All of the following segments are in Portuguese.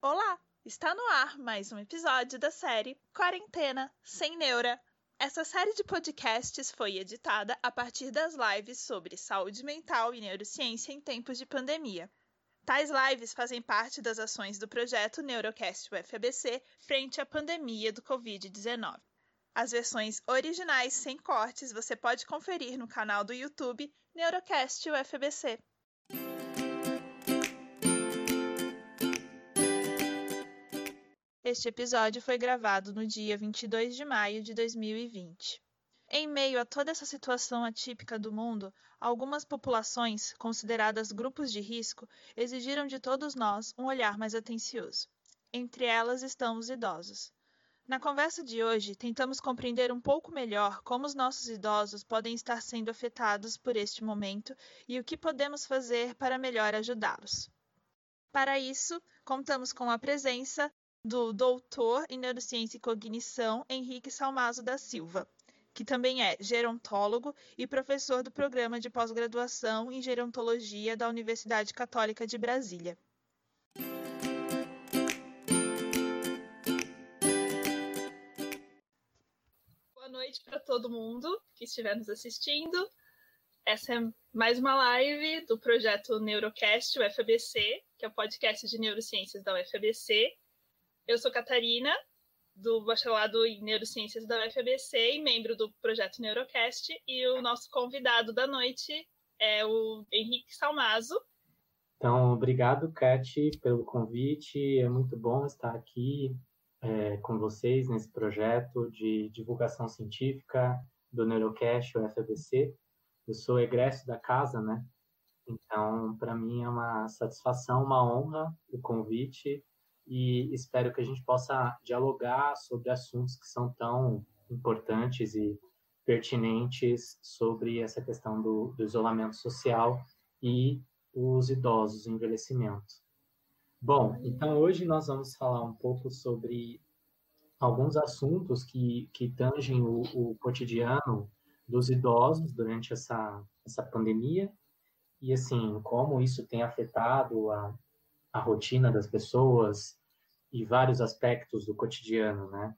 Olá! Está no ar mais um episódio da série Quarentena Sem Neura. Essa série de podcasts foi editada a partir das lives sobre saúde mental e neurociência em tempos de pandemia. Tais lives fazem parte das ações do projeto Neurocast UFABC frente à pandemia do Covid-19. As versões originais sem cortes você pode conferir no canal do YouTube Neurocast UFABC. Este episódio foi gravado no dia 22 de maio de 2020. Em meio a toda essa situação atípica do mundo, algumas populações, consideradas grupos de risco, exigiram de todos nós um olhar mais atencioso. Entre elas estão os idosos. Na conversa de hoje, tentamos compreender um pouco melhor como os nossos idosos podem estar sendo afetados por este momento e o que podemos fazer para melhor ajudá-los. Para isso, contamos com a presença do doutor em Neurociência e Cognição, Henrique Salmazo da Silva, que também é gerontólogo e professor do Programa de Pós-Graduação em Gerontologia da Universidade Católica de Brasília. Boa noite para todo mundo que estiver nos assistindo. Essa é mais uma live do projeto Neurocast UFABC, que é o podcast de neurociências da UFABC. Eu sou Catarina, do bacharelado em Neurociências da UFABC e membro do projeto Neurocast, e o nosso convidado da noite é o Henrique Salmazo. Então, obrigado, Cati, pelo convite. É muito bom estar aqui com vocês nesse projeto de divulgação científica do Neurocast UFABC. Eu sou egresso da casa, né? Então, para mim é uma satisfação, uma honra o convite, e espero que a gente possa dialogar sobre assuntos que são tão importantes e pertinentes sobre essa questão do isolamento social e os idosos, o envelhecimento. Bom, então hoje nós vamos falar um pouco sobre alguns assuntos que tangem o cotidiano dos idosos durante essa pandemia e, assim, como isso tem afetado a rotina das pessoas e vários aspectos do cotidiano, né?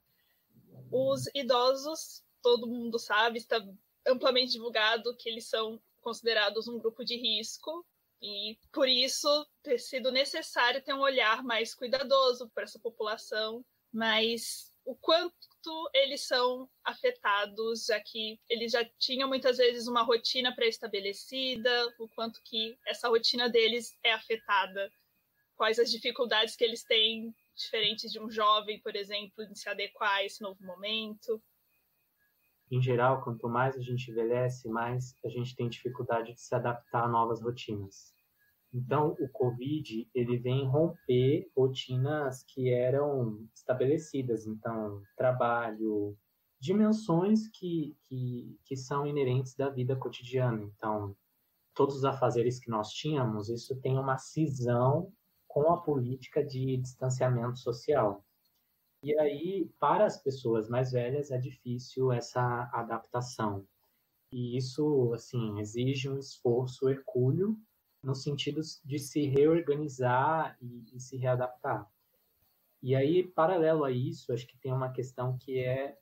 Os idosos, todo mundo sabe, está amplamente divulgado que eles são considerados um grupo de risco e, por isso, ter sido necessário ter um olhar mais cuidadoso para essa população, mas o quanto eles são afetados, já que eles já tinham muitas vezes uma rotina pré-estabelecida, o quanto que essa rotina deles é afetada, quais as dificuldades que eles têm, diferentes de um jovem, por exemplo, em se adequar a esse novo momento. Em geral, quanto mais a gente envelhece, mais a gente tem dificuldade de se adaptar a novas rotinas. Então, o Covid, ele vem romper rotinas que eram estabelecidas. Então, trabalho, dimensões que são inerentes da vida cotidiana. Então, todos os afazeres que nós tínhamos, isso tem uma cisão com a política de distanciamento social. E aí, para as pessoas mais velhas, é difícil essa adaptação. E isso, assim, exige um esforço hercúleo no sentido de se reorganizar e se readaptar. E aí, paralelo a isso, acho que tem uma questão que é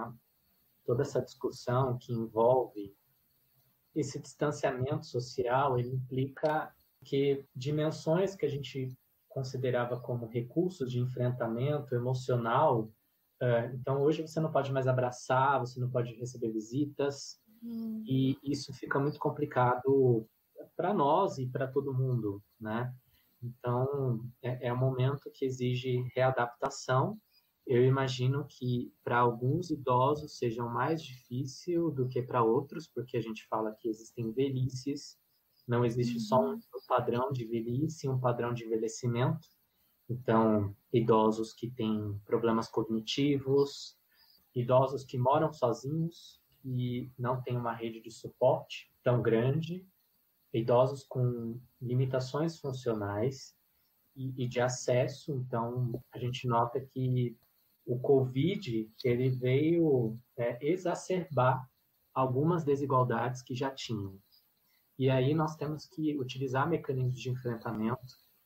toda essa discussão que envolve esse distanciamento social. Ele implica que dimensões que a gente considerava como recursos de enfrentamento emocional, então hoje você não pode mais abraçar, você não pode receber visitas, e isso fica muito complicado para nós e para todo mundo, né? Então, é um momento que exige readaptação. Eu imagino que para alguns idosos seja mais difícil do que para outros, porque a gente fala que existem velhices, não existe só um padrão de velhice e um padrão de envelhecimento. Então, idosos que têm problemas cognitivos, idosos que moram sozinhos e não têm uma rede de suporte tão grande, idosos com limitações funcionais e de acesso. Então, a gente nota que o Covid, ele veio exacerbar algumas desigualdades que já tinham. E aí nós temos que utilizar mecanismos de enfrentamento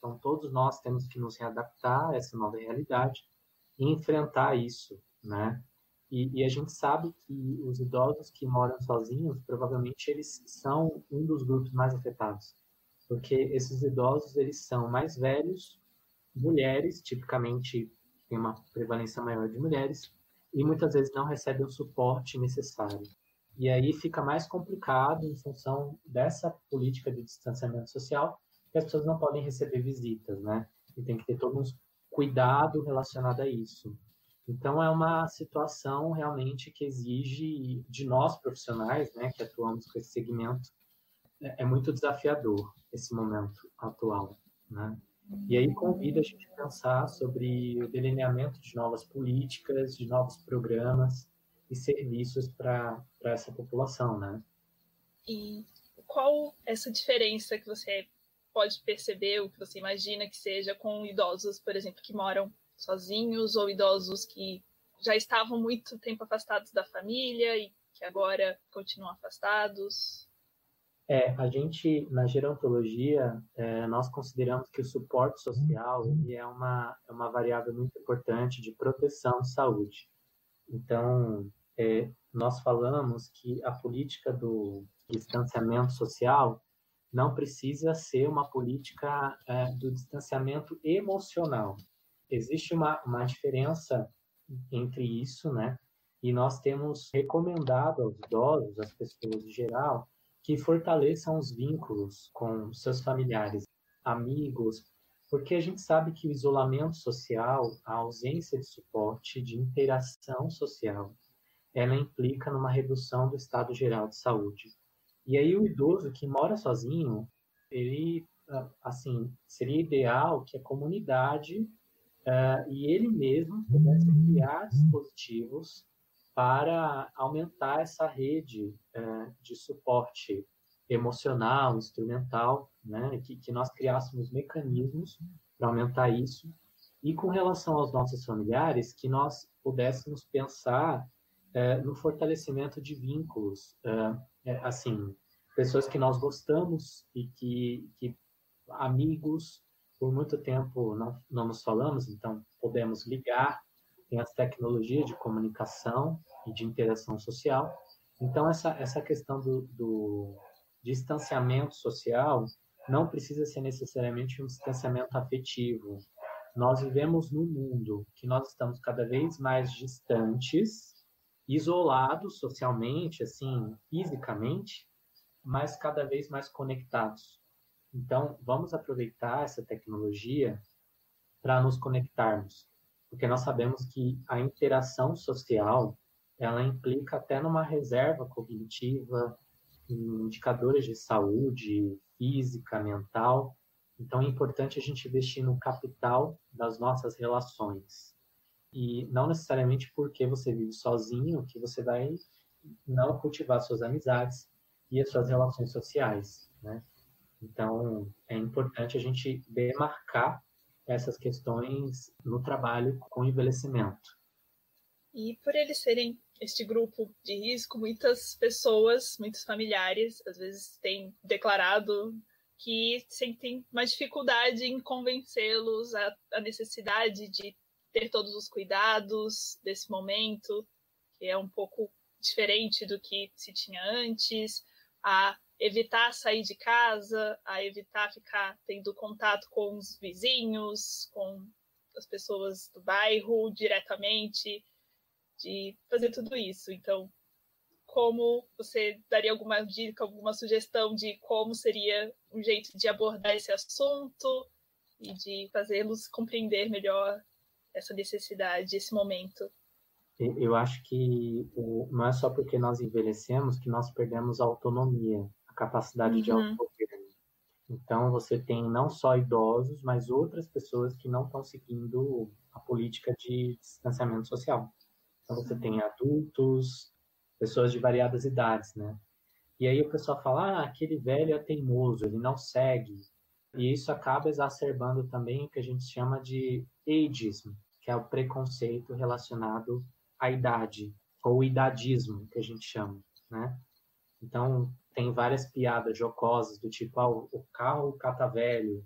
Então, todos nós temos que nos readaptar a essa nova realidade e enfrentar isso, né? E a gente sabe que os idosos que moram sozinhos, provavelmente eles são um dos grupos mais afetados, porque esses idosos, eles são mais velhos, mulheres, tipicamente tem uma prevalência maior de mulheres, e muitas vezes não recebem o suporte necessário. E aí fica mais complicado em função dessa política de distanciamento social, que as pessoas não podem receber visitas, né? E tem que ter todo um cuidado relacionado a isso. Então, é uma situação realmente que exige de nós profissionais, né, que atuamos com esse segmento, é muito desafiador esse momento atual, né? E aí convida a gente a pensar sobre o delineamento de novas políticas, de novos programas e serviços para essa população, né? E qual essa diferença que você pode perceber, o que você imagina que seja com idosos, por exemplo, que moram sozinhos ou idosos que já estavam muito tempo afastados da família e que agora continuam afastados? A gente, na gerontologia, nós consideramos que o suporte social ele é uma variável muito importante de proteção de saúde. Então, nós falamos que a política do distanciamento social não precisa ser uma política do distanciamento emocional. Existe uma diferença entre isso, né? E nós temos recomendado aos idosos, às pessoas em geral, que fortaleçam os vínculos com seus familiares, amigos, porque a gente sabe que o isolamento social, a ausência de suporte, de interação social, ela implica numa redução do estado geral de saúde. E aí o idoso que mora sozinho, ele, assim, seria ideal que a comunidade e ele mesmo pudesse criar dispositivos para aumentar essa rede de suporte emocional, instrumental, né? Que nós criássemos mecanismos para aumentar isso. E com relação aos nossos familiares, que nós pudéssemos pensar no fortalecimento de vínculos, assim, pessoas que nós gostamos e que amigos, por muito tempo não nos falamos, então podemos ligar, tem as tecnologias de comunicação e de interação social. Então, essa questão do distanciamento social não precisa ser necessariamente um distanciamento afetivo. Nós vivemos num mundo que nós estamos cada vez mais distantes, isolados socialmente, assim, fisicamente, mas cada vez mais conectados. Então, vamos aproveitar essa tecnologia para nos conectarmos, porque nós sabemos que a interação social, ela implica até numa reserva cognitiva, em indicadores de saúde física, mental. Então, é importante a gente investir no capital das nossas relações. E não necessariamente porque você vive sozinho que você vai não cultivar suas amizades e as suas relações sociais, né? Então, é importante a gente demarcar essas questões no trabalho com o envelhecimento. E por eles serem este grupo de risco, muitas pessoas, muitos familiares, às vezes têm declarado que sentem mais dificuldade em convencê-los à necessidade de ter todos os cuidados desse momento, que é um pouco diferente do que se tinha antes, a evitar sair de casa, a evitar ficar tendo contato com os vizinhos, com as pessoas do bairro diretamente, de fazer tudo isso. Então, como você daria alguma dica, alguma sugestão de como seria um jeito de abordar esse assunto e de fazê-los compreender melhor essa necessidade, esse momento? Eu acho que não é só porque nós envelhecemos que nós perdemos a autonomia, a capacidade de autogoverno. Então, você tem não só idosos, mas outras pessoas que não estão seguindo a política de distanciamento social. Então, você tem adultos, pessoas de variadas idades, né? E aí o pessoal fala, aquele velho é teimoso, ele não segue. E isso acaba exacerbando também o que a gente chama de ageism, que é o preconceito relacionado à idade, ou idadismo, que a gente chama, né? Então, tem várias piadas jocosas do tipo, o carro cata velho,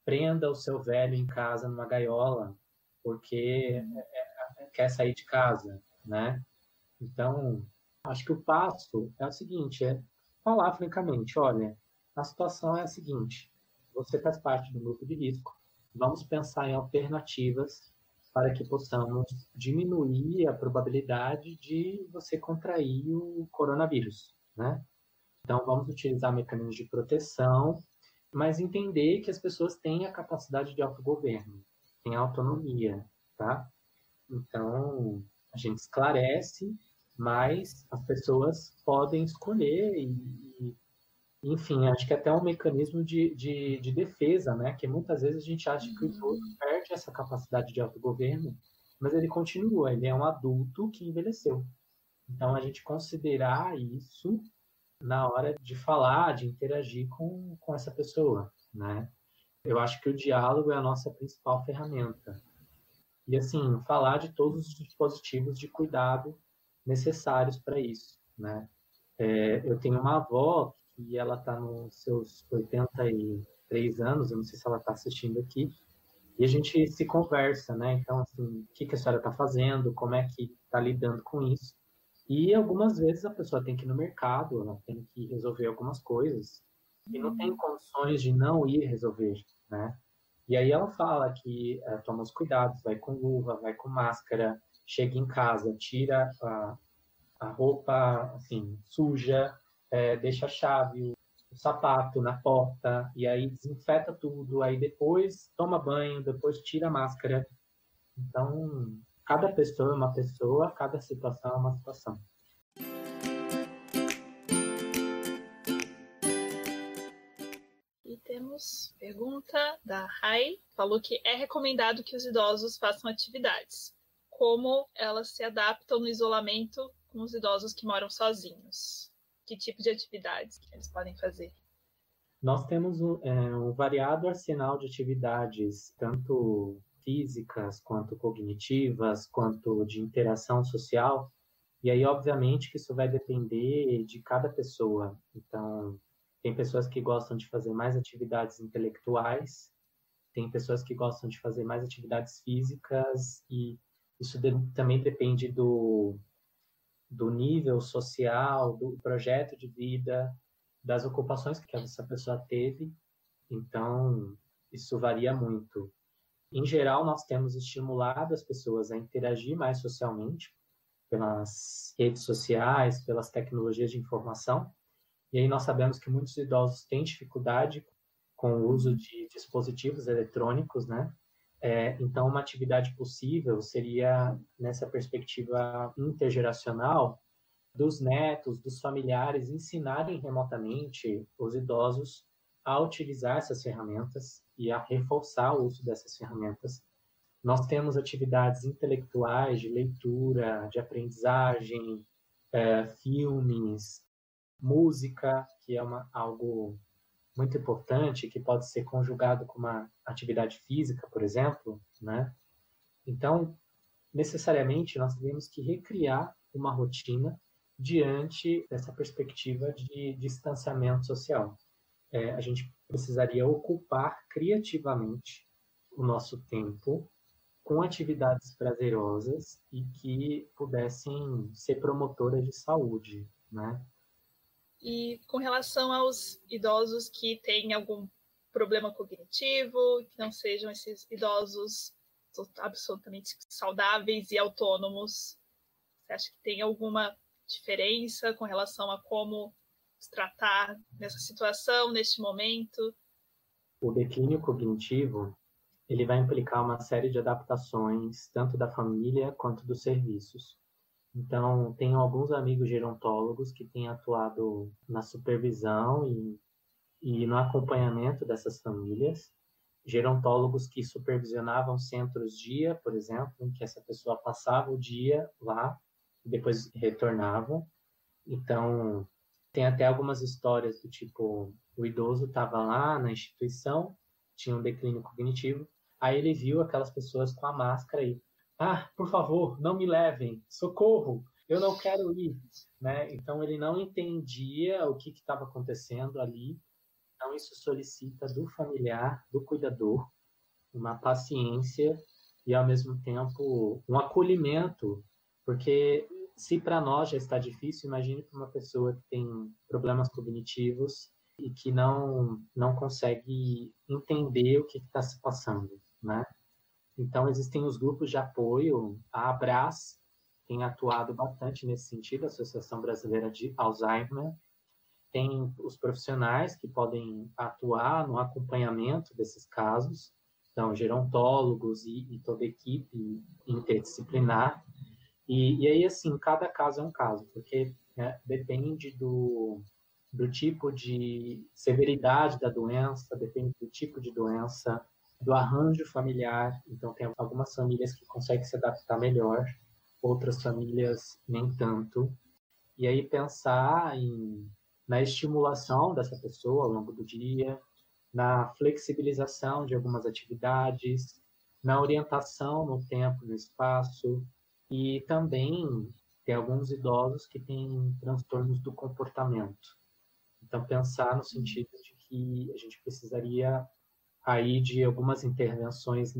prenda o seu velho em casa numa gaiola porque quer sair de casa, né? Então, acho que o passo é o seguinte, é falar francamente, olha, a situação é a seguinte, você faz parte do grupo de risco, vamos pensar em alternativas para que possamos diminuir a probabilidade de você contrair o coronavírus, né? Então, vamos utilizar mecanismos de proteção, mas entender que as pessoas têm a capacidade de autogoverno, têm autonomia, tá? Então, a gente esclarece, mas as pessoas podem escolher enfim, acho que até um mecanismo de defesa, né? Que muitas vezes a gente acha que o idoso perde essa capacidade de autogoverno, mas ele continua, ele é um adulto que envelheceu. Então, a gente considerar isso na hora de falar, de interagir com essa pessoa, né? Eu acho que o diálogo é a nossa principal ferramenta. E, assim, falar de todos os dispositivos de cuidado necessários para isso, né? Eu tenho uma avó que ela está nos seus 83 anos, eu não sei se ela está assistindo aqui, e a gente se conversa, né? Então, assim, o que a senhora está fazendo, como é que está lidando com isso? E algumas vezes a pessoa tem que ir no mercado, ela tem que resolver algumas coisas, e não tem condições de não ir resolver, né? E aí ela fala que toma os cuidados, vai com luva, vai com máscara, chega em casa, tira a roupa assim suja, deixa a chave, o sapato na porta, e aí desinfeta tudo, aí depois toma banho, depois tira a máscara. Então, cada pessoa é uma pessoa, cada situação é uma situação. E temos pergunta da Rai, falou que é recomendado que os idosos façam atividades. Como elas se adaptam no isolamento com os idosos que moram sozinhos? Que tipo de atividades que eles podem fazer? Nós temos um variado arsenal de atividades, tanto físicas, quanto cognitivas, quanto de interação social. E aí, obviamente, que isso vai depender de cada pessoa. Então, tem pessoas que gostam de fazer mais atividades intelectuais, tem pessoas que gostam de fazer mais atividades físicas, e isso também depende do nível social, do projeto de vida, das ocupações que essa pessoa teve. Então, isso varia muito. Em geral, nós temos estimulado as pessoas a interagir mais socialmente pelas redes sociais, pelas tecnologias de informação. E aí nós sabemos que muitos idosos têm dificuldade com o uso de dispositivos eletrônicos, né? Então, uma atividade possível seria, nessa perspectiva intergeracional, dos netos, dos familiares, ensinarem remotamente os idosos a utilizar essas ferramentas e a reforçar o uso dessas ferramentas. Nós temos atividades intelectuais, de leitura, de aprendizagem, filmes, música, que é algo muito importante, que pode ser conjugado com uma atividade física, por exemplo, né? Então, necessariamente, nós temos que recriar uma rotina diante dessa perspectiva de distanciamento social. A gente precisaria ocupar criativamente o nosso tempo com atividades prazerosas e que pudessem ser promotoras de saúde, né? E com relação aos idosos que têm algum problema cognitivo, que não sejam esses idosos absolutamente saudáveis e autônomos, você acha que tem alguma diferença com relação a como se tratar nessa situação, neste momento? O declínio cognitivo, ele vai implicar uma série de adaptações, tanto da família quanto dos serviços. Então, tenho alguns amigos gerontólogos que têm atuado na supervisão e no acompanhamento dessas famílias. Gerontólogos que supervisionavam centros-dia, por exemplo, em que essa pessoa passava o dia lá e depois retornava. Então, tem até algumas histórias do tipo, o idoso estava lá na instituição, tinha um declínio cognitivo, aí ele viu aquelas pessoas com a máscara e, por favor, não me levem, socorro, eu não quero ir, né? Então ele não entendia o que estava acontecendo ali, Então, isso solicita do familiar, do cuidador, uma paciência e, ao mesmo tempo, um acolhimento, porque se para nós já está difícil, imagine para uma pessoa que tem problemas cognitivos e que não consegue entender o que está se passando, né? Então, existem os grupos de apoio, a Abras tem atuado bastante nesse sentido, a Associação Brasileira de Alzheimer, tem os profissionais que podem atuar no acompanhamento desses casos, então, gerontólogos e toda a equipe interdisciplinar. E aí, assim, cada caso é um caso, porque né, depende do tipo de severidade da doença, depende do tipo de doença, do arranjo familiar. Então, tem algumas famílias que conseguem se adaptar melhor, outras famílias nem tanto. E aí, pensar na estimulação dessa pessoa ao longo do dia, na flexibilização de algumas atividades, na orientação no tempo, no espaço, e também tem alguns idosos que têm transtornos do comportamento. Então, pensar no sentido de que a gente precisaria aí de algumas intervenções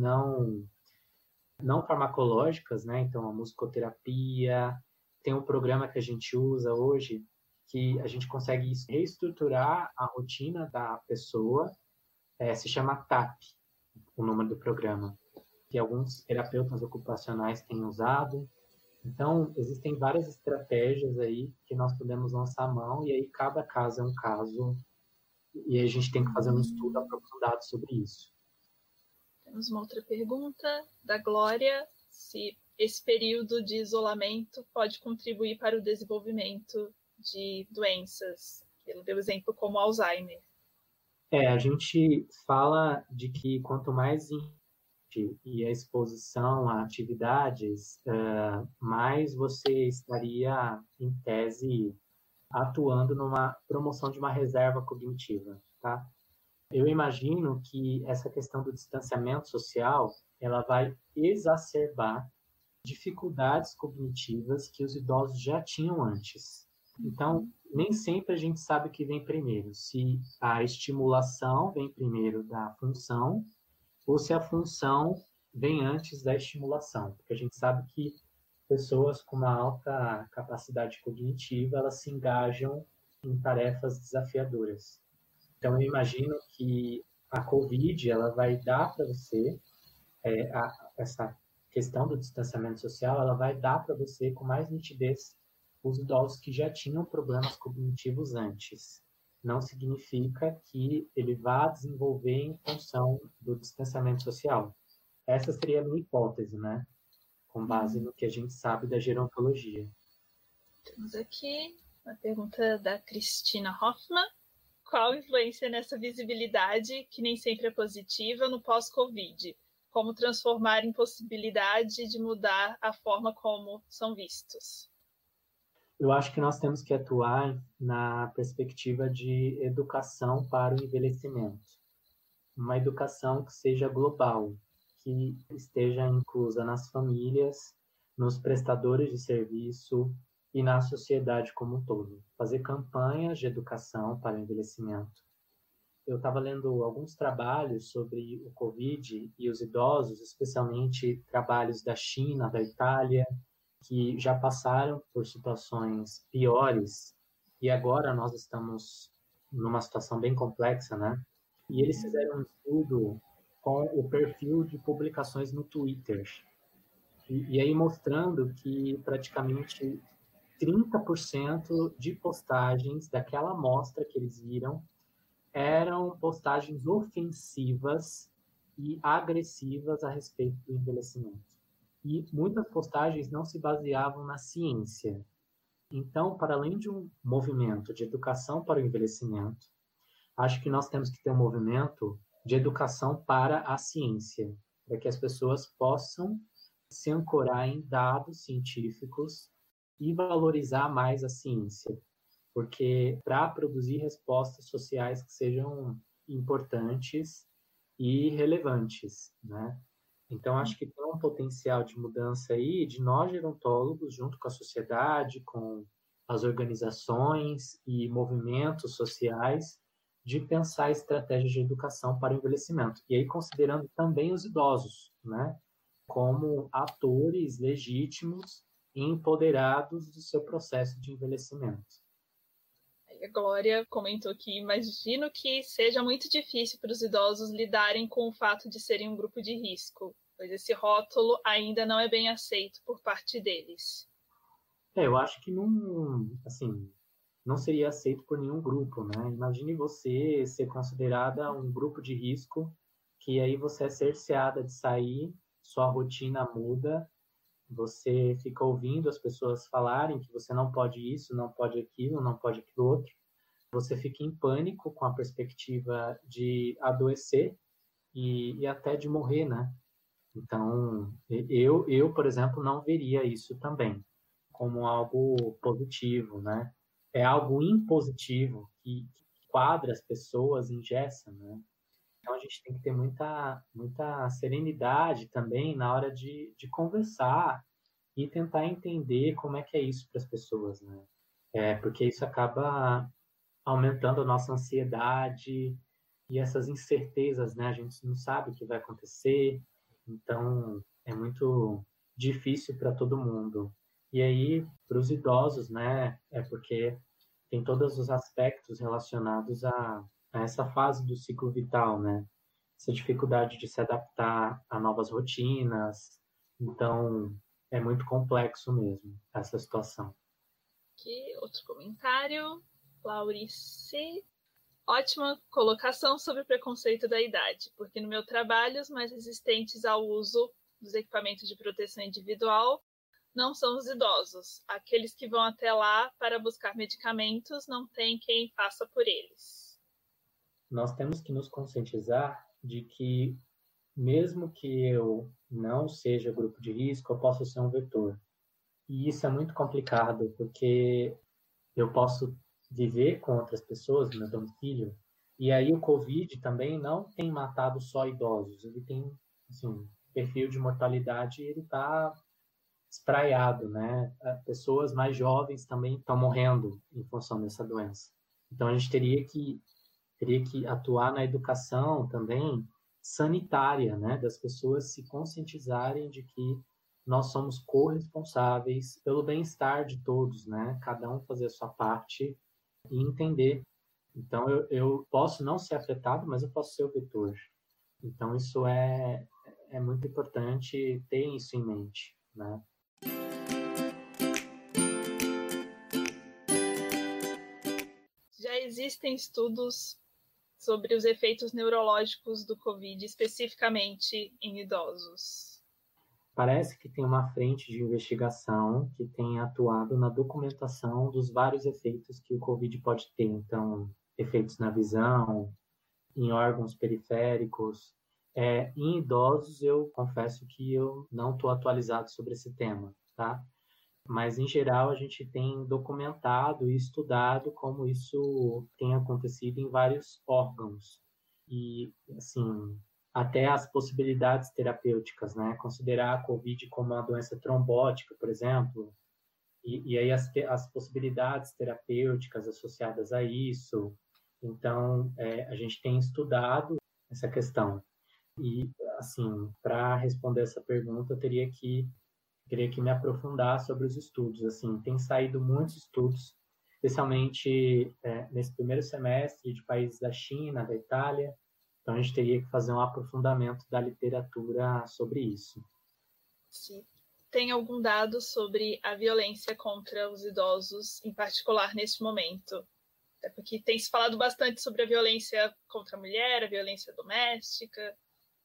não farmacológicas, né? Então, a musicoterapia, tem um programa que a gente usa hoje que a gente consegue reestruturar a rotina da pessoa, se chama TAP, o nome do programa, que alguns terapeutas ocupacionais têm usado. Então, existem várias estratégias aí que nós podemos lançar a mão, e aí cada caso é um caso, e a gente tem que fazer um estudo aprofundado sobre isso. Temos uma outra pergunta da Glória, se esse período de isolamento pode contribuir para o desenvolvimento de doenças. Ela deu exemplo como Alzheimer. A gente fala de que quanto mais e a exposição a atividades, mais você estaria, em tese, atuando numa promoção de uma reserva cognitiva, tá? Eu imagino que essa questão do distanciamento social, ela vai exacerbar dificuldades cognitivas que os idosos já tinham antes. Então, nem sempre a gente sabe o que vem primeiro, se a estimulação vem primeiro da função ou se a função vem antes da estimulação, porque a gente sabe que pessoas com uma alta capacidade cognitiva, elas se engajam em tarefas desafiadoras. Então, eu imagino que a COVID, ela vai dar para você, essa questão do distanciamento social, ela vai dar para você com mais nitidez os idosos que já tinham problemas cognitivos antes. Não significa que ele vá desenvolver em função do distanciamento social. Essa seria a minha hipótese, né? Com base no que a gente sabe da gerontologia. Temos aqui uma pergunta da Cristina Hoffmann. Qual a influência nessa visibilidade, que nem sempre é positiva, no pós-Covid? Como transformar em possibilidade de mudar a forma como são vistos? Eu acho que nós temos que atuar na perspectiva de educação para o envelhecimento. Uma educação que seja global, que esteja inclusa nas famílias, nos prestadores de serviço e na sociedade como um todo. Fazer campanhas de educação para o envelhecimento. Eu estava lendo alguns trabalhos sobre o Covid e os idosos, especialmente trabalhos da China, da Itália, que já passaram por situações piores e agora nós estamos numa situação bem complexa, né? E eles fizeram um estudo com o perfil de publicações no Twitter. E aí mostrando que praticamente 30% de postagens daquela amostra que eles viram eram postagens ofensivas e agressivas a respeito do envelhecimento. E muitas postagens não se baseavam na ciência. Então, para além de um movimento de educação para o envelhecimento, acho que nós temos que ter um movimento de educação para a ciência, para que as pessoas possam se ancorar em dados científicos e valorizar mais a ciência, porque para produzir respostas sociais que sejam importantes e relevantes, né? Então, acho que tem um potencial de mudança aí de nós gerontólogos, junto com a sociedade, com as organizações e movimentos sociais, de pensar estratégias de educação para o envelhecimento. E aí considerando também os idosos, né, como atores legítimos e empoderados do seu processo de envelhecimento. A Glória comentou que imagino que seja muito difícil para os idosos lidarem com o fato de serem um grupo de risco, pois esse rótulo ainda não é bem aceito por parte deles. Eu acho que não seria aceito por nenhum grupo, né? Imagine você ser considerada um grupo de risco, que aí você é cerceada de sair, sua rotina muda, você fica ouvindo as pessoas falarem que você não pode isso, não pode aquilo, não pode aquilo outro. Você fica em pânico com a perspectiva de adoecer e até de morrer, né? Então, por exemplo, não veria isso também como algo positivo, né? É algo impositivo que quadra as pessoas, engessa, né? Então, a gente tem que ter muita serenidade também na hora de conversar e tentar entender como é que é isso para as pessoas, né? Porque isso acaba aumentando a nossa ansiedade e essas incertezas, né? A gente não sabe o que vai acontecer, então é muito difícil para todo mundo. E aí, para os idosos, né? É porque tem todos os aspectos relacionados a essa fase do ciclo vital, né? Essa dificuldade de se adaptar a novas rotinas. Então, é muito complexo mesmo essa situação. Aqui, outro comentário. Laurice. Ótima colocação sobre o preconceito da idade, porque no meu trabalho os mais resistentes ao uso dos equipamentos de proteção individual não são os idosos. Aqueles que vão até lá para buscar medicamentos não tem quem faça por eles. Nós temos que nos conscientizar de que, mesmo que eu não seja grupo de risco, eu posso ser um vetor. E isso é muito complicado, porque eu posso viver com outras pessoas no meu domicílio, e aí o Covid também não tem matado só idosos, ele tem, assim, perfil de mortalidade, ele está espraiado, né? Pessoas mais jovens também estão morrendo em função dessa doença. Então a gente teria que atuar na educação também sanitária, né? Das pessoas se conscientizarem de que nós somos corresponsáveis pelo bem-estar de todos, né? Cada um fazer a sua parte e entender. Então, eu posso não ser afetado, mas eu posso ser o vetor. Então, isso é muito importante ter isso em mente, né? Já existem estudos sobre os efeitos neurológicos do Covid, especificamente em idosos. Parece que tem uma frente de investigação que tem atuado na documentação dos vários efeitos que o Covid pode ter. Então, efeitos na visão, em órgãos periféricos. Em idosos, eu confesso que eu não estou atualizado sobre esse tema, tá? Mas, em geral, a gente tem documentado e estudado como isso tem acontecido em vários órgãos. E, assim, até as possibilidades terapêuticas, né? Considerar a COVID como uma doença trombótica, por exemplo, e aí as possibilidades terapêuticas associadas a isso. Então, a gente tem estudado essa questão. E, assim, para responder essa pergunta, eu teria que me aprofundar sobre os estudos. Assim, tem saído muitos estudos, especialmente nesse primeiro semestre de países da China, da Itália. Então, a gente teria que fazer um aprofundamento da literatura sobre isso. Sim. Tem algum dado sobre a violência contra os idosos, em particular neste momento? É porque tem se falado bastante sobre a violência contra a mulher, a violência doméstica.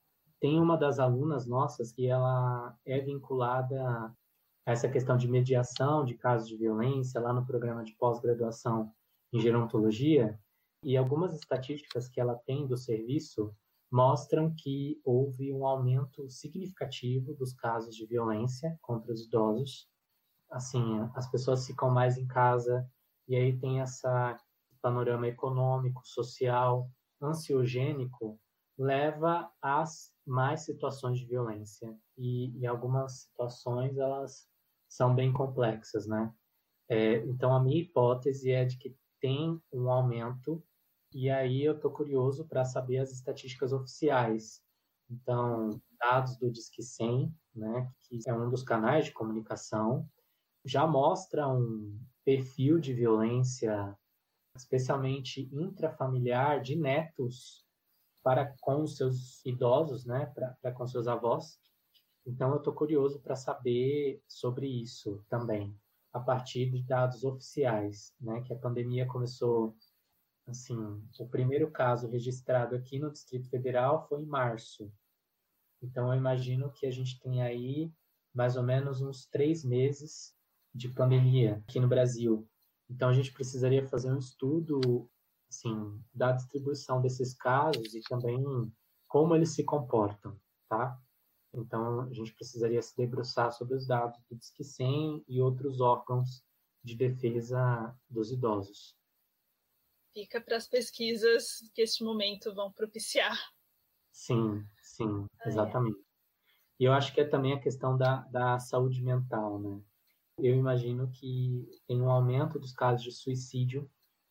Tem uma das alunas nossas que ela é vinculada a essa questão de mediação de casos de violência lá no programa de pós-graduação em gerontologia, e algumas estatísticas que ela tem do serviço mostram que houve um aumento significativo dos casos de violência contra os idosos. Assim, as pessoas ficam mais em casa e aí tem essa panorama econômico, social, ansiogênico, leva a mais situações de violência. E algumas situações, elas são bem complexas, né? Então, a minha hipótese é de que tem um aumento E aí eu estou curioso para saber as estatísticas oficiais. Então, dados do Disque 100, né, que é um dos canais de comunicação, já mostra um perfil de violência, especialmente intrafamiliar, de netos para com os seus idosos, né, para com seus avós. Então, eu estou curioso para saber sobre isso também, a partir de dados oficiais, né, que a pandemia começou, assim, o primeiro caso registrado aqui no Distrito Federal foi em março. Então, eu imagino que a gente tem aí mais ou menos uns 3 meses de pandemia aqui no Brasil. Então, a gente precisaria fazer um estudo, assim, da distribuição desses casos e também como eles se comportam, tá? Então, a gente precisaria se debruçar sobre os dados do Disque 100 e outros órgãos de defesa dos idosos. Fica para as pesquisas que este momento vão propiciar. Sim, exatamente. E eu acho que é também a questão da saúde mental, né? Eu imagino que tem um aumento dos casos de suicídio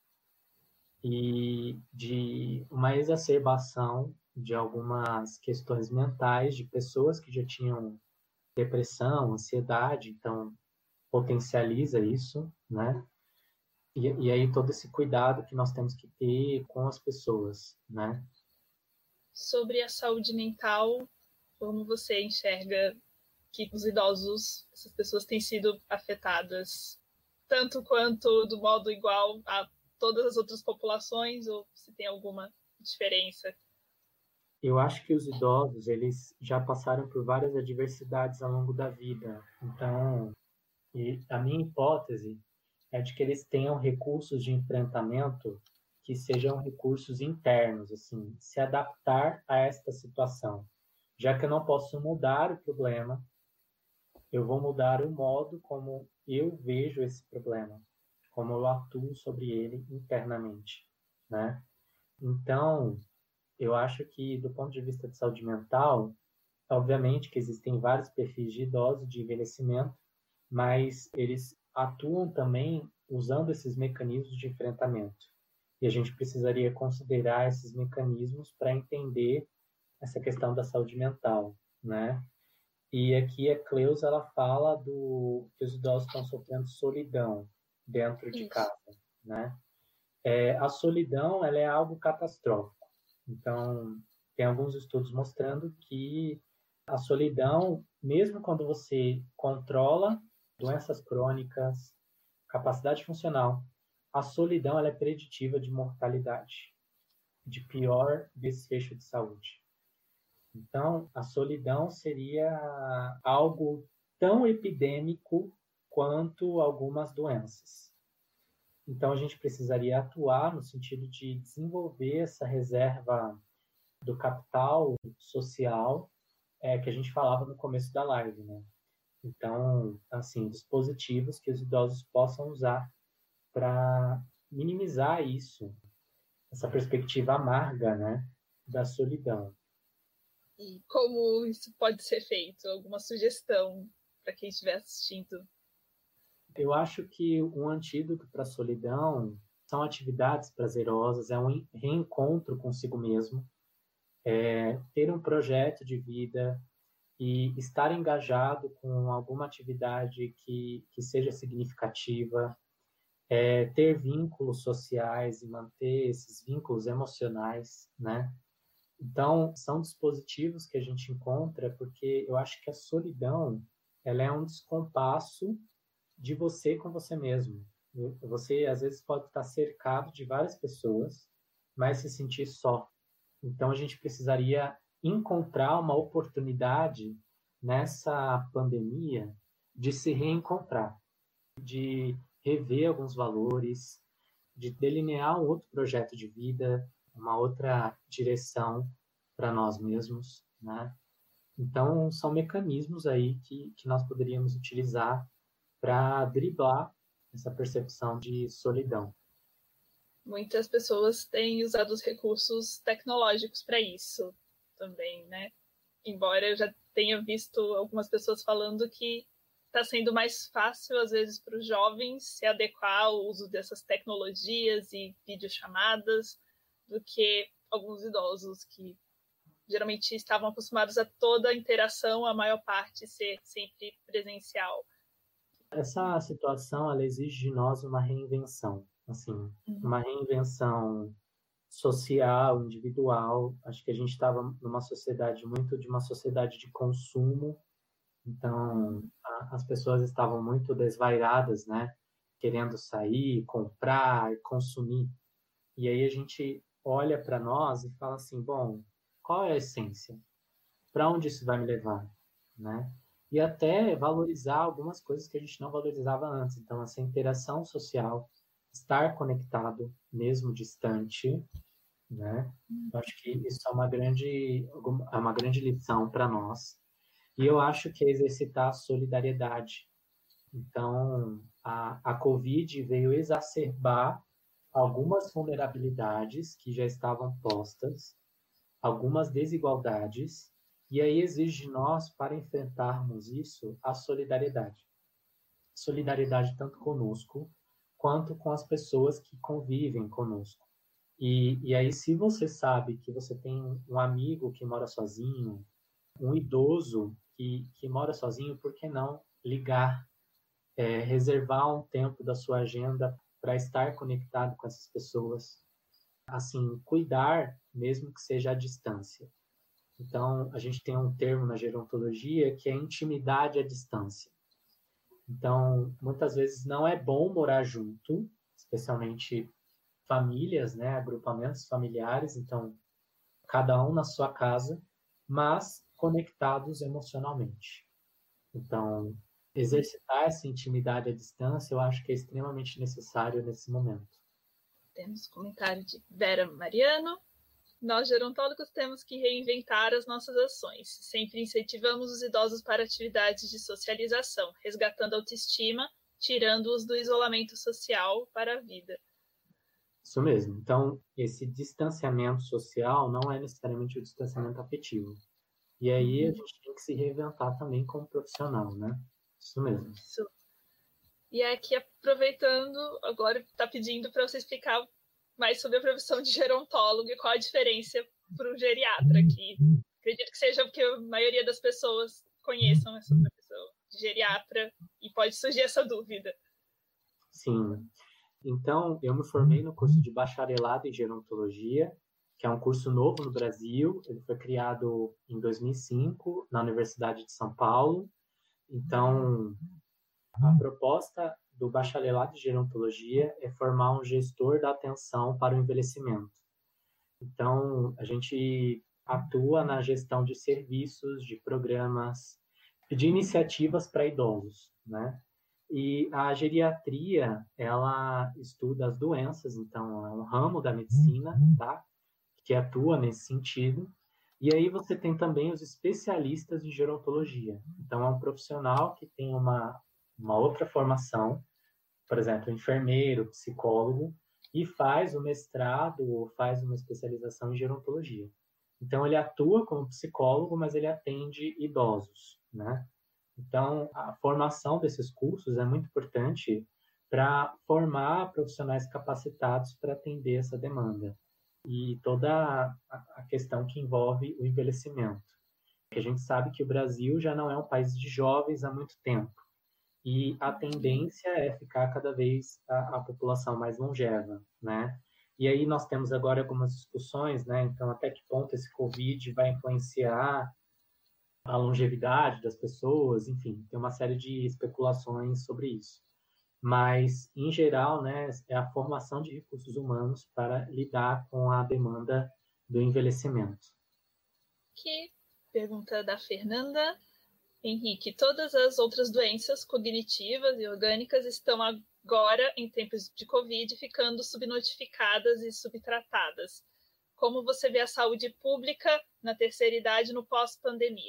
e de uma exacerbação de algumas questões mentais de pessoas que já tinham depressão, ansiedade, então potencializa isso, né? E aí todo esse cuidado que nós temos que ter com as pessoas, né? Sobre a saúde mental, como você enxerga que os idosos, essas pessoas têm sido afetadas tanto quanto do modo igual a todas as outras populações, ou se tem alguma diferença? Eu acho que os idosos, eles já passaram por várias adversidades ao longo da vida. Então, e a minha hipótese é de que eles tenham recursos de enfrentamento que sejam recursos internos, assim, se adaptar a esta situação. Já que eu não posso mudar o problema, eu vou mudar o modo como eu vejo esse problema, como eu atuo sobre ele internamente, né? Então, eu acho que, do ponto de vista de saúde mental, obviamente que existem vários perfis de idosos de envelhecimento, mas eles atuam também usando esses mecanismos de enfrentamento. E a gente precisaria considerar esses mecanismos para entender essa questão da saúde mental, né? E aqui a Cleusa, ela fala que os idosos estão sofrendo solidão dentro de Isso. casa, né? A solidão, ela é algo catastrófico. Então, tem alguns estudos mostrando que a solidão, mesmo quando você controla doenças crônicas, capacidade funcional, a solidão ela é preditiva de mortalidade, de pior desfecho de saúde. Então, a solidão seria algo tão epidêmico quanto algumas doenças. Então, a gente precisaria atuar no sentido de desenvolver essa reserva do capital social que a gente falava no começo da live, né? Então, assim, dispositivos que os idosos possam usar para minimizar isso, essa perspectiva amarga, né, da solidão. E como isso pode ser feito? Alguma sugestão para quem estiver assistindo? Eu acho que um antídoto para a solidão são atividades prazerosas, é um reencontro consigo mesmo, ter um projeto de vida e estar engajado com alguma atividade que seja significativa, ter vínculos sociais e manter esses vínculos emocionais, né? Então, são dispositivos que a gente encontra porque eu acho que a solidão, ela é um descompasso de você com você mesmo. Você, às vezes, pode estar cercado de várias pessoas, mas se sentir só. Então, a gente precisaria encontrar uma oportunidade nessa pandemia de se reencontrar, de rever alguns valores, de delinear um outro projeto de vida, uma outra direção para nós mesmos, né? Então, são mecanismos aí que nós poderíamos utilizar para driblar essa percepção de solidão. Muitas pessoas têm usado os recursos tecnológicos para isso também, né? Embora eu já tenha visto algumas pessoas falando que está sendo mais fácil, às vezes, para os jovens se adequar ao uso dessas tecnologias e videochamadas do que alguns idosos que geralmente estavam acostumados a toda a interação, a maior parte ser sempre presencial. Essa situação, ela exige de nós uma reinvenção, assim, uma reinvenção social, individual. Acho que a gente estava numa sociedade muito de uma sociedade de consumo, então as pessoas estavam muito desvairadas, né? Querendo sair, comprar, consumir. E aí a gente olha para nós e fala assim, bom, qual é a essência? Para onde isso vai me levar, né? E até valorizar algumas coisas que a gente não valorizava antes. Então, essa interação social, estar conectado, mesmo distante, né? Eu acho que isso é uma grande lição para nós. E eu acho que é exercitar a solidariedade. Então, a Covid veio exacerbar algumas vulnerabilidades que já estavam postas, algumas desigualdades, e aí exige de nós, para enfrentarmos isso, a solidariedade. Solidariedade tanto conosco, quanto com as pessoas que convivem conosco. E aí, se você sabe que você tem um amigo que mora sozinho, um idoso que mora sozinho, por que não ligar, reservar um tempo da sua agenda para estar conectado com essas pessoas? Assim, cuidar, mesmo que seja à distância. Então, a gente tem um termo na gerontologia que é intimidade à distância. Então, muitas vezes não é bom morar junto, especialmente famílias, né, agrupamentos familiares, então cada um na sua casa, mas conectados emocionalmente. Então, exercitar essa intimidade à distância, eu acho que é extremamente necessário nesse momento. Temos comentário de Vera Mariano. Nós, gerontólogos, temos que reinventar as nossas ações. Sempre incentivamos os idosos para atividades de socialização, resgatando a autoestima, tirando-os do isolamento social para a vida. Isso mesmo. Então, esse distanciamento social não é necessariamente o distanciamento afetivo. E aí a gente tem que se reinventar também como profissional, né? Isso mesmo. Isso. E aqui, aproveitando, agora está pedindo para você explicar mais sobre a profissão de gerontólogo e qual a diferença para o geriatra, que acredito que seja porque a maioria das pessoas conheçam essa profissão de geriatra e pode surgir essa dúvida. Sim. Então, eu me formei no curso de bacharelado em gerontologia, que é um curso novo no Brasil. Ele foi criado em 2005 na Universidade de São Paulo. Então, a proposta do bacharelado de gerontologia é formar um gestor da atenção para o envelhecimento. Então, a gente atua na gestão de serviços, de programas, de iniciativas para idosos, né? E a geriatria, ela estuda as doenças, então é um ramo da medicina, tá? Que atua nesse sentido. E aí você tem também os especialistas em gerontologia. Então é um profissional que tem uma outra formação, por exemplo, enfermeiro, psicólogo, e faz o mestrado ou faz uma especialização em gerontologia. Então, ele atua como psicólogo, mas ele atende idosos, né? Então, a formação desses cursos é muito importante para formar profissionais capacitados para atender essa demanda e toda a questão que envolve o envelhecimento. A gente sabe que o Brasil já não é um país de jovens há muito tempo e a tendência é ficar cada vez a população mais longeva, né? E aí nós temos agora algumas discussões, né? Então, até que ponto esse Covid vai influenciar a longevidade das pessoas, enfim, tem uma série de especulações sobre isso. Mas, em geral, né, é a formação de recursos humanos para lidar com a demanda do envelhecimento. Que pergunta da Fernanda. Henrique, todas as outras doenças cognitivas e orgânicas estão agora, em tempos de Covid, ficando subnotificadas e subtratadas. Como você vê a saúde pública na terceira idade no pós-pandemia?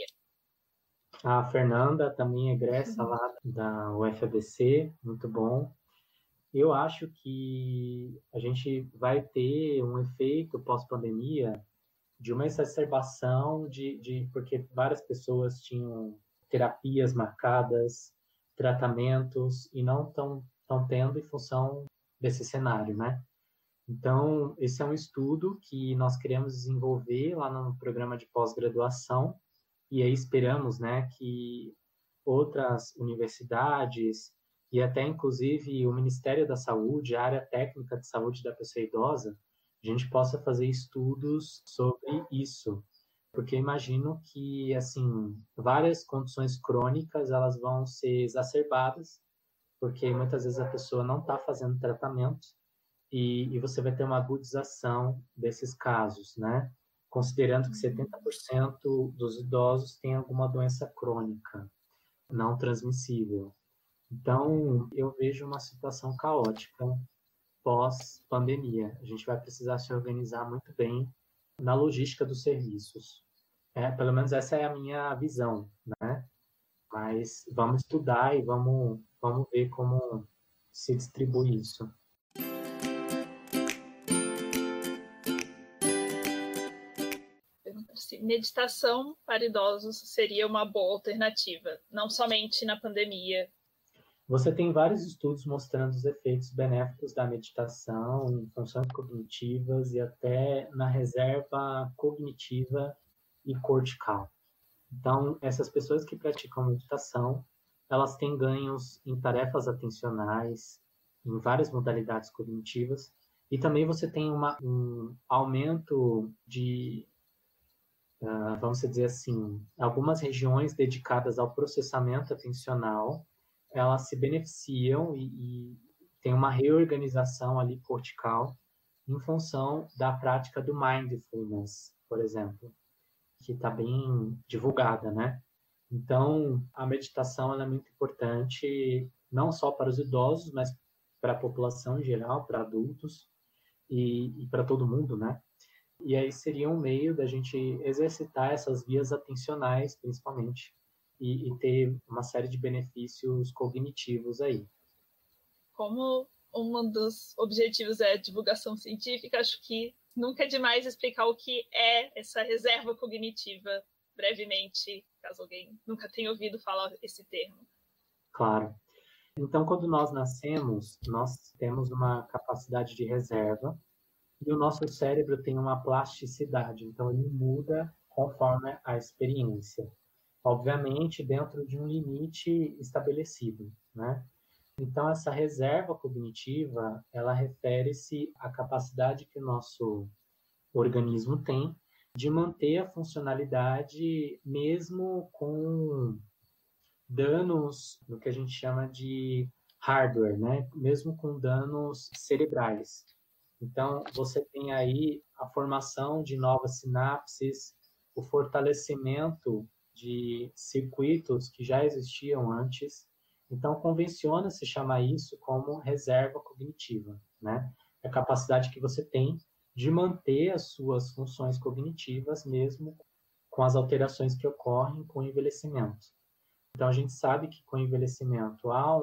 A Fernanda também egressa lá da UFABC, muito bom. Eu acho que a gente vai ter um efeito pós-pandemia de uma exacerbação porque várias pessoas tinham terapias marcadas, tratamentos, e não estão tendo em função desse cenário, né? Então, esse é um estudo que nós queremos desenvolver lá no programa de pós-graduação, e aí esperamos, né, que outras universidades e até inclusive o Ministério da Saúde, a área técnica de saúde da pessoa idosa, a gente possa fazer estudos sobre isso, porque eu imagino que assim várias condições crônicas elas vão ser exacerbadas, porque muitas vezes a pessoa não está fazendo tratamento e você vai ter uma agudização desses casos, né? Considerando que 70% dos idosos têm alguma doença crônica não transmissível. Então, eu vejo uma situação caótica pós-pandemia. A gente vai precisar se organizar muito bem na logística dos serviços. Pelo menos essa é a minha visão, né? Mas vamos estudar e vamos ver como se distribui isso. Meditação para idosos seria uma boa alternativa, não somente na pandemia. Você tem vários estudos mostrando os efeitos benéficos da meditação em funções cognitivas e até na reserva cognitiva e cortical. Então, essas pessoas que praticam meditação, elas têm ganhos em tarefas atencionais, em várias modalidades cognitivas, e também você tem um aumento de vamos dizer assim, algumas regiões dedicadas ao processamento atencional, elas se beneficiam e tem uma reorganização ali cortical em função da prática do mindfulness, por exemplo, que está bem divulgada, né? Então, a meditação ela é muito importante, não só para os idosos, mas para a população em geral, para adultos e para todo mundo, né? E aí seria um meio da gente exercitar essas vias atencionais, principalmente, e ter uma série de benefícios cognitivos aí. Como um dos objetivos é a divulgação científica, acho que nunca é demais explicar o que é essa reserva cognitiva, brevemente, caso alguém nunca tenha ouvido falar esse termo. Claro. Então, quando nós nascemos, nós temos uma capacidade de reserva, e o nosso cérebro tem uma plasticidade, então ele muda conforme a experiência. Obviamente, dentro de um limite estabelecido, né? Então, essa reserva cognitiva, ela refere-se à capacidade que o nosso organismo tem de manter a funcionalidade mesmo com danos no que a gente chama de hardware, né? Mesmo com danos cerebrais. Então, você tem aí a formação de novas sinapses, o fortalecimento de circuitos que já existiam antes. Então, convenciona-se chamar isso como reserva cognitiva, né? É a capacidade que você tem de manter as suas funções cognitivas mesmo com as alterações que ocorrem com o envelhecimento. Então, a gente sabe que com o envelhecimento há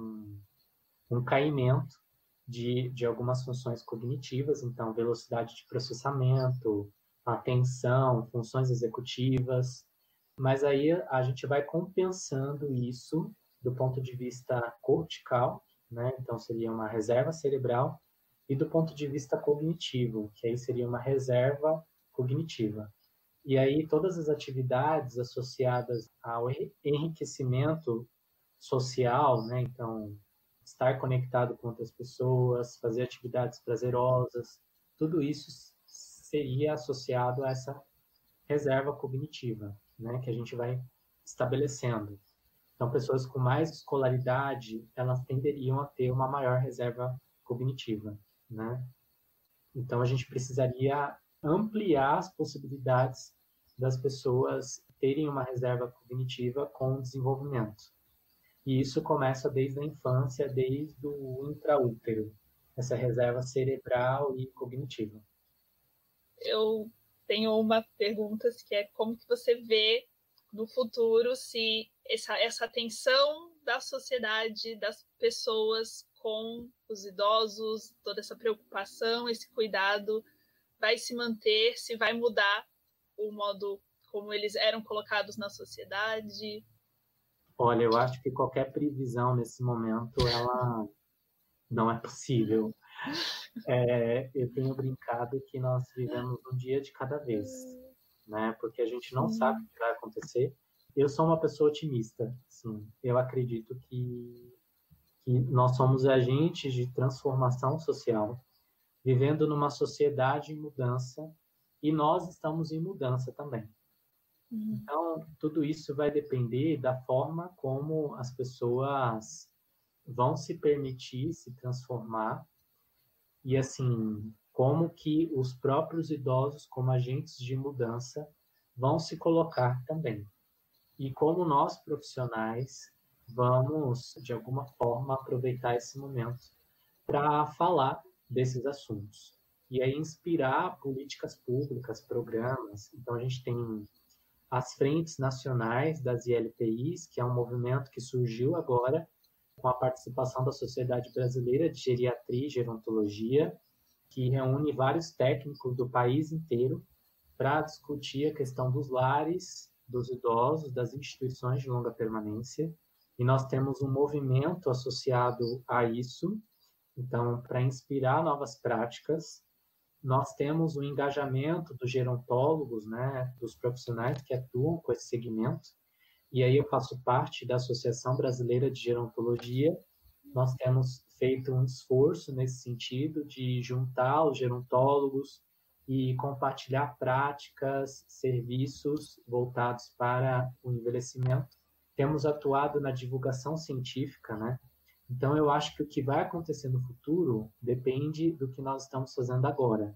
um caimento de algumas funções cognitivas, então velocidade de processamento, atenção, funções executivas, mas aí a gente vai compensando isso do ponto de vista cortical, né? Então seria uma reserva cerebral, e do ponto de vista cognitivo, que aí seria uma reserva cognitiva. E aí todas as atividades associadas ao enriquecimento social, né? Então estar conectado com outras pessoas, fazer atividades prazerosas, tudo isso seria associado a essa reserva cognitiva, né, que a gente vai estabelecendo. Então, pessoas com mais escolaridade, elas tenderiam a ter uma maior reserva cognitiva, né? Então, a gente precisaria ampliar as possibilidades das pessoas terem uma reserva cognitiva com o desenvolvimento. E isso começa desde a infância, desde o intraútero, essa reserva cerebral e cognitiva. Eu tenho uma pergunta que é como que você vê no futuro se essa atenção da sociedade, das pessoas com os idosos, toda essa preocupação, esse cuidado vai se manter, se vai mudar o modo como eles eram colocados na sociedade? Olha, eu acho que qualquer previsão nesse momento, ela não é possível. Eu tenho brincado que nós vivemos um dia de cada vez, né? Porque a gente não sabe o que vai acontecer. Eu sou uma pessoa otimista, sim. Eu acredito que nós somos agentes de transformação social, vivendo numa sociedade em mudança, e nós estamos em mudança também. Então, tudo isso vai depender da forma como as pessoas vão se permitir se transformar e, assim, como que os próprios idosos, como agentes de mudança, vão se colocar também. E como nós, profissionais, vamos, de alguma forma, aproveitar esse momento para falar desses assuntos. E aí inspirar políticas públicas, programas. Então, a gente tem as frentes nacionais das ILPIs, que é um movimento que surgiu agora com a participação da Sociedade Brasileira de Geriatria e Gerontologia, que reúne vários técnicos do país inteiro para discutir a questão dos lares, dos idosos, das instituições de longa permanência. E nós temos um movimento associado a isso, então, para inspirar novas práticas. Nós temos o engajamento dos gerontólogos, né, dos profissionais que atuam com esse segmento, e aí eu faço parte da Associação Brasileira de Gerontologia. Nós temos feito um esforço nesse sentido de juntar os gerontólogos e compartilhar práticas, serviços voltados para o envelhecimento. Temos atuado na divulgação científica, né? Então, eu acho que o que vai acontecer no futuro depende do que nós estamos fazendo agora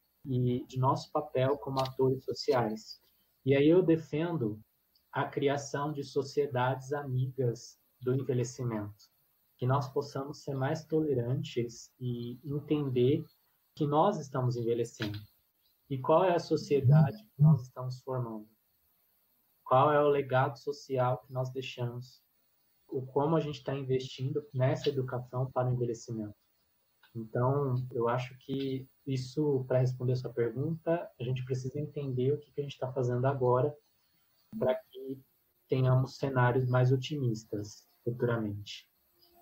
e de nosso papel como atores sociais. E aí eu defendo a criação de sociedades amigas do envelhecimento, que nós possamos ser mais tolerantes e entender que nós estamos envelhecendo. E qual é a sociedade que nós estamos formando? Qual é o legado social que nós deixamos? O como a gente está investindo nessa educação para o envelhecimento. Então, eu acho que isso, para responder a sua pergunta, a gente precisa entender o que a gente está fazendo agora para que tenhamos cenários mais otimistas futuramente.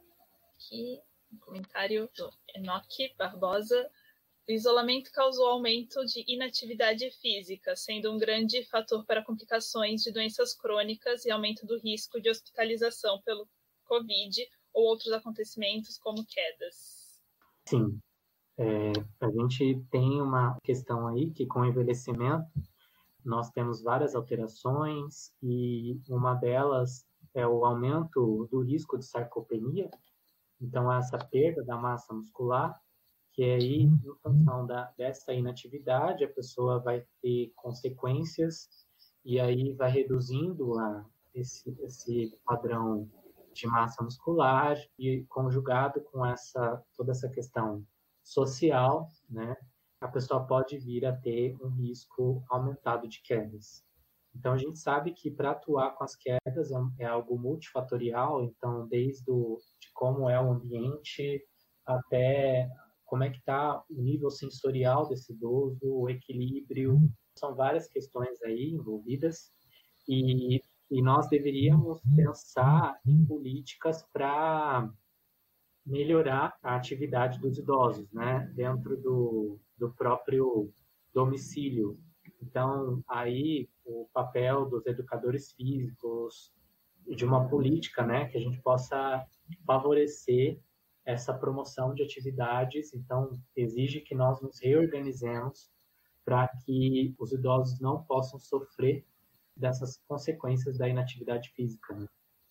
Aqui, um comentário do Enoque Barbosa. O isolamento causou aumento de inatividade física, sendo um grande fator para complicações de doenças crônicas e aumento do risco de hospitalização pelo Covid ou outros acontecimentos como quedas. Sim, a gente tem uma questão aí que com o envelhecimento nós temos várias alterações e uma delas é o aumento do risco de sarcopenia, então essa perda da massa muscular, que aí, em função dessa inatividade, a pessoa vai ter consequências e aí vai reduzindo esse padrão de massa muscular e conjugado com toda essa questão social, né, a pessoa pode vir a ter um risco aumentado de quedas. Então, a gente sabe que para atuar com as quedas é algo multifatorial, então, desde de como é o ambiente até como é que está o nível sensorial desse idoso, o equilíbrio, são várias questões aí envolvidas e nós deveríamos pensar em políticas para melhorar a atividade dos idosos, né, dentro do próprio domicílio. Então, aí o papel dos educadores físicos, de uma política, né, que a gente possa favorecer essa promoção de atividades. Então, exige que nós nos reorganizemos para que os idosos não possam sofrer dessas consequências da inatividade física, né?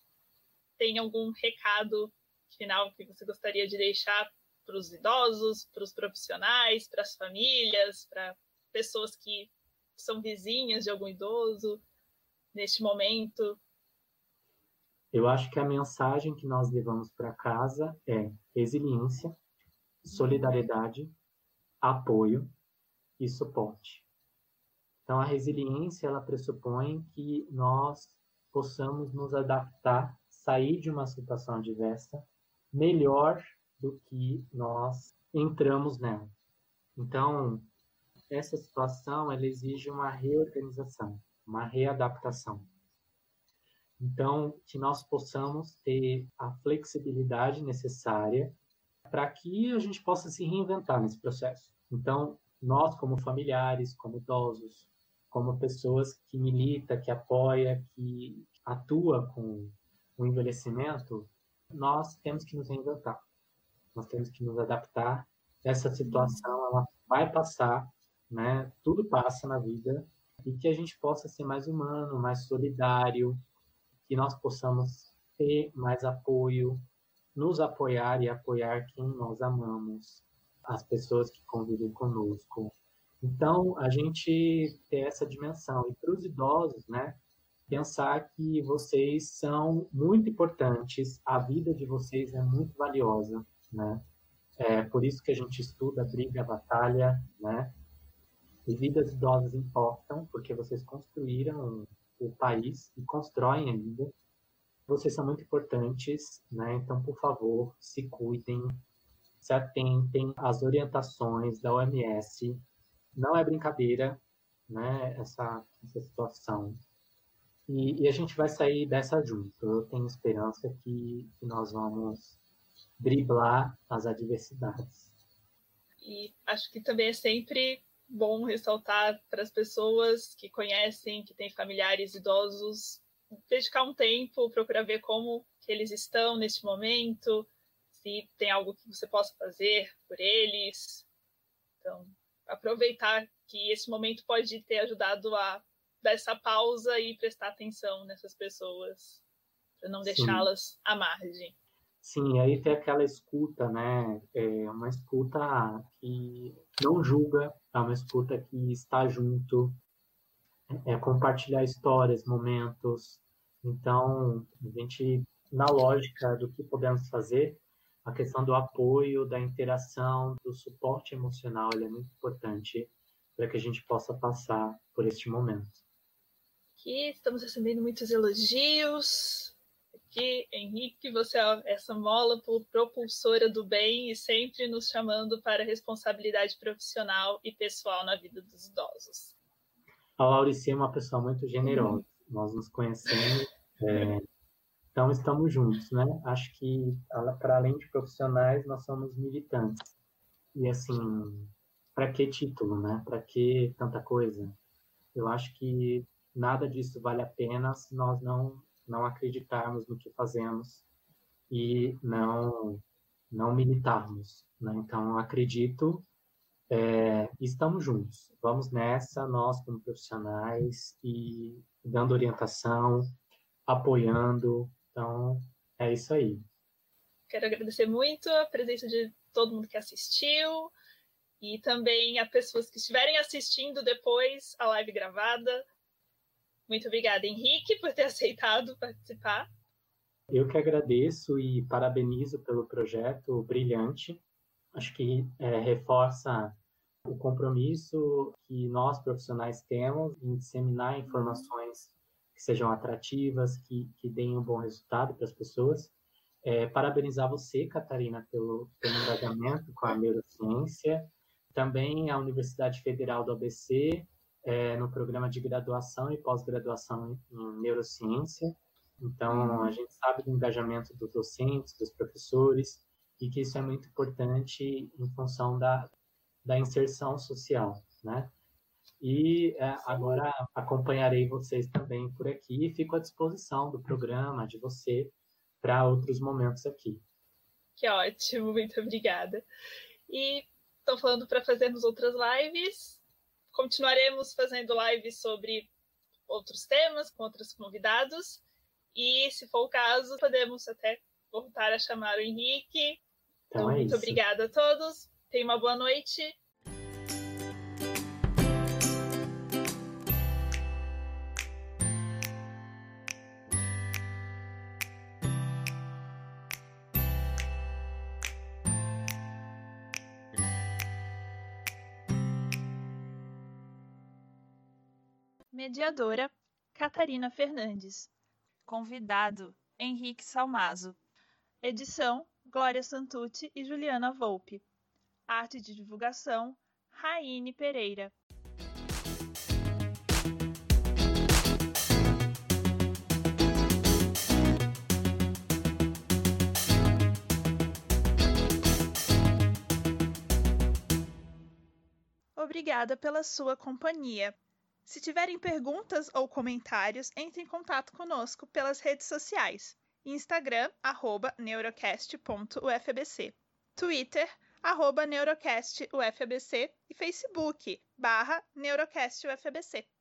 Tem algum recado final que você gostaria de deixar para os idosos, para os profissionais, para as famílias, para pessoas que são vizinhas de algum idoso neste momento? Eu acho que a mensagem que nós levamos para casa é resiliência, solidariedade, apoio e suporte. Então, a resiliência, ela pressupõe que nós possamos nos adaptar, sair de uma situação adversa melhor do que nós entramos nela. Então, essa situação, ela exige uma reorganização, uma readaptação. Então, que nós possamos ter a flexibilidade necessária para que a gente possa se reinventar nesse processo. Então, nós como familiares, como idosos, como pessoas que milita, que apoia, que atua com o envelhecimento, nós temos que nos reinventar. Nós temos que nos adaptar. Essa situação ela vai passar, né? Tudo passa na vida, e que a gente possa ser mais humano, mais solidário, que nós possamos ter mais apoio, nos apoiar e apoiar quem nós amamos, as pessoas que convivem conosco. Então, a gente ter essa dimensão. E para os idosos, né? Pensar que vocês são muito importantes, a vida de vocês é muito valiosa, né? É por isso que a gente estuda, briga, batalha, né? E vidas idosas importam, porque vocês construíram o país e constroem ainda. Vocês são muito importantes, né? Então, por favor, se cuidem, se atentem às orientações da OMS. Não é brincadeira, né? Essa situação. E a gente vai sair dessa junto. Eu tenho esperança que nós vamos driblar as adversidades. E acho que também é sempre bom ressaltar para as pessoas que conhecem, que têm familiares idosos, dedicar um tempo, procurar ver como que eles estão neste momento, se tem algo que você possa fazer por eles. Então, aproveitar que esse momento pode ter ajudado a dar essa pausa e prestar atenção nessas pessoas, para não deixá-las à margem. Sim, aí tem aquela escuta, né? É uma escuta que não julga, é uma escuta que está junto, é compartilhar histórias, momentos. Então, a gente, na lógica do que podemos fazer, a questão do apoio, da interação, do suporte emocional, ele é muito importante para que a gente possa passar por este momento. Aqui estamos recebendo muitos elogios. Aqui, Henrique, você é essa mola propulsora do bem e sempre nos chamando para responsabilidade profissional e pessoal na vida dos idosos. A Laurici é uma pessoa muito generosa. Nós nos conhecemos, então estamos juntos, né? Acho que, para além de profissionais, nós somos militantes. E, assim, para que título, né? Para que tanta coisa? Eu acho que nada disso vale a pena se nós não acreditarmos no que fazemos e não militarmos, né? Então, eu acredito, estamos juntos. Vamos nessa, nós como profissionais, e dando orientação, apoiando. Então, é isso aí. Quero agradecer muito a presença de todo mundo que assistiu e também a pessoas que estiverem assistindo depois a live gravada. Muito obrigada, Henrique, por ter aceitado participar. Eu que agradeço e parabenizo pelo projeto brilhante. Acho que reforça o compromisso que nós profissionais temos em disseminar informações que sejam atrativas, que deem um bom resultado para as pessoas. Parabenizar você, Catarina, pelo engajamento com a neurociência. Também a Universidade Federal do ABC, no programa de graduação e pós-graduação em neurociência. Então, a gente sabe do engajamento dos docentes, dos professores, e que isso é muito importante em função da inserção social, né? E agora acompanharei vocês também por aqui e fico à disposição do programa, de você, para outros momentos aqui. Que ótimo, muito obrigada. E estou falando para fazermos outras lives. Continuaremos fazendo lives sobre outros temas, com outros convidados. E, se for o caso, podemos até voltar a chamar o Henrique. Então, muito obrigada a todos. Tenham uma boa noite. Mediadora, Catarina Fernandes. Convidado, Henrique Salmazo. Edição, Glória Santucci e Juliana Volpe. Arte de divulgação, Raine Pereira. obrigada pela sua companhia. Se tiverem perguntas ou comentários, entre em contato conosco pelas redes sociais. Instagram, @neurocast.ufabc. Twitter, @neurocastufabc. E Facebook, /neurocastufabc.